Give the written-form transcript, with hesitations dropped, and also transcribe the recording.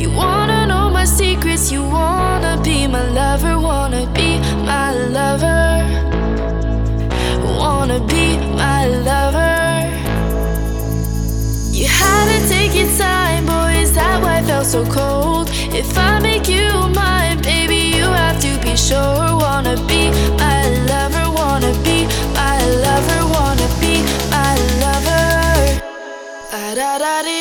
You wanna know my secrets, you wanna be my lover, wanna be my lover, wanna be my lover. You had to take your time, boy, is that why I felt so cold? If I make you mine, baby, you have to be sure. Wanna be my lover, wanna be my lover, wanna be my lover. Da da da.